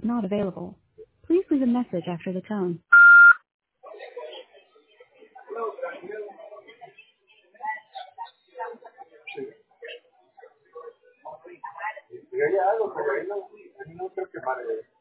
not available. Please leave a message after the tone. Dígale algo, pero ahí no creo que vale.